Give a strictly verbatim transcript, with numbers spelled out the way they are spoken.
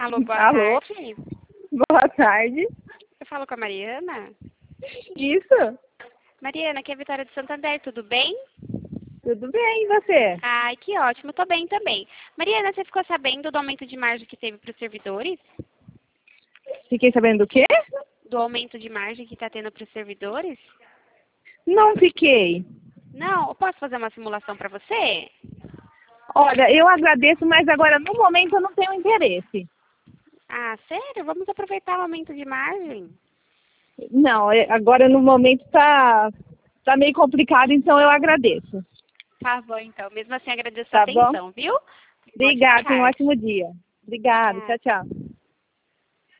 Alô, boa Alô? tarde. Boa tarde. Eu falo com a Mariana. Isso. Mariana, aqui é a Vitória de Santander, tudo bem? Tudo bem, e você? Ai, que ótimo, tô bem também. Mariana, você ficou sabendo do aumento de margem que teve para os servidores? Fiquei sabendo do quê? Do aumento de margem que está tendo para os servidores? Não fiquei. Não, eu posso fazer uma simulação para você? Olha, eu agradeço, mas agora no momento eu não tenho interesse. Ah, sério? Vamos aproveitar o aumento de margem? Não, é- agora no momento tá, tá meio complicado, então eu agradeço. Tá bom, então. Mesmo assim, agradeço a Tá bom? atenção, viu? Uma ótima Obrigada, tenha um tarde. ótimo dia. Obrigada, tchau, Obrigada. tchau.